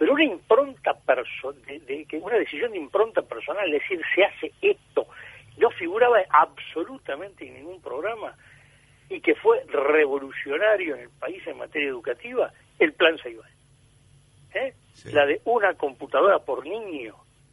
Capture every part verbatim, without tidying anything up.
pero una impronta perso de, de, de una decisión de impronta personal, es decir, se hace esto, no figuraba absolutamente en ningún programa, y que fue revolucionario en el país en materia educativa, el Plan Ceibal. ¿Eh? Sí. La de una computadora por niño.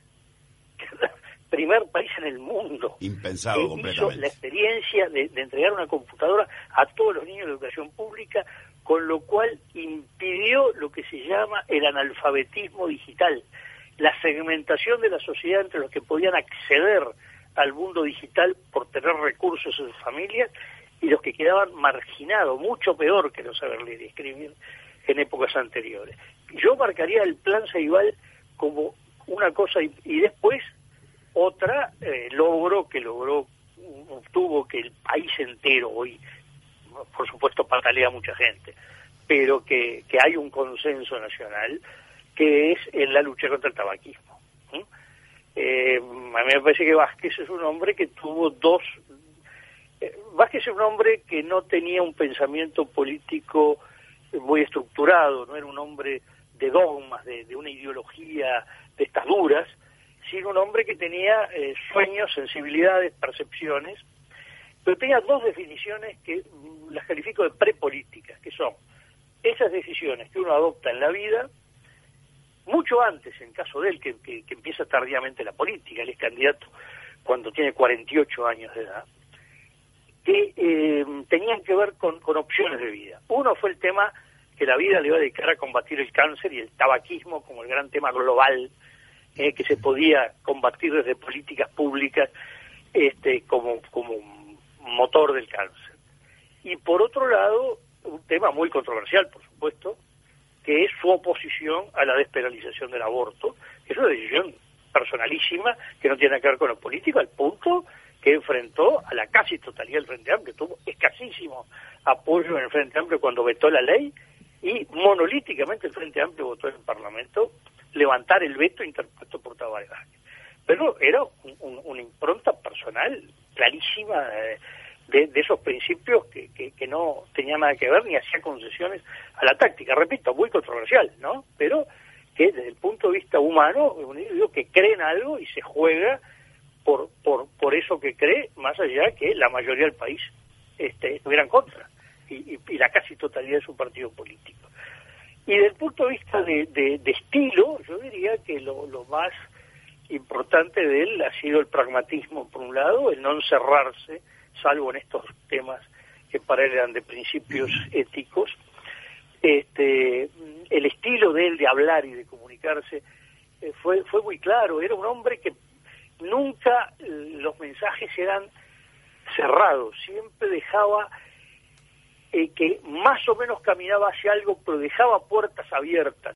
Primer país en el mundo. Impensado que completamente. Hizo la experiencia de, de entregar una computadora a todos los niños de educación pública, con lo cual impidió lo que se llama el analfabetismo digital, la segmentación de la sociedad entre los que podían acceder al mundo digital por tener recursos en sus familias y los que quedaban marginados, mucho peor que no saber leer y escribir en épocas anteriores. Yo marcaría el Plan Ceibal como una cosa y, y después otra eh, logro que logró, obtuvo que el país entero hoy, por supuesto patalea a mucha gente, pero que, que hay un consenso nacional, que es en la lucha contra el tabaquismo. ¿Mm? Eh, a mí me parece que Vázquez es un hombre que tuvo dos... Eh, Vázquez es un hombre que no tenía un pensamiento político muy estructurado, no era un hombre de dogmas, de, de una ideología de estas duras, sino un hombre que tenía eh, sueños, sensibilidades, percepciones, pero tenía dos definiciones que mm, las califico de prepolíticas, que son esas decisiones que uno adopta en la vida, mucho antes, en caso de él, que, que, que empieza tardíamente la política, él es candidato cuando tiene cuarenta y ocho años de edad, que eh, tenían que ver con, con opciones de vida. Uno fue el tema que la vida le iba a dedicar a combatir el cáncer y el tabaquismo como el gran tema global, eh, que se podía combatir desde políticas públicas este, como, como motor del cáncer. Y por otro lado, un tema muy controversial, por supuesto, que es su oposición a la despenalización del aborto, que es una decisión personalísima que no tiene que ver con lo político, al punto que enfrentó a la casi totalidad del Frente Amplio, tuvo escasísimo apoyo en el Frente Amplio cuando vetó la ley, y monolíticamente el Frente Amplio votó en el Parlamento levantar el veto interpuesto por Tabaré Vázquez. Pero era un, un, una impronta personal clarísima eh, de, de esos principios que, que, que no tenía nada que ver ni hacía concesiones a la táctica. Repito, muy controversial, ¿no? Pero que desde el punto de vista humano, un individuo que cree en algo y se juega por por por eso que cree, más allá que la mayoría del país este, estuviera en contra, y, y, y la casi totalidad de su partido político. Y desde el punto de vista de, de, de estilo, yo diría que lo, lo más importante de él ha sido el pragmatismo, por un lado, el no encerrarse, salvo en estos temas que para él eran de principios éticos. Este, el estilo de él de hablar y de comunicarse eh, fue, fue muy claro. Era un hombre que nunca eh, los mensajes eran cerrados, siempre dejaba eh, que más o menos caminaba hacia algo, pero dejaba puertas abiertas.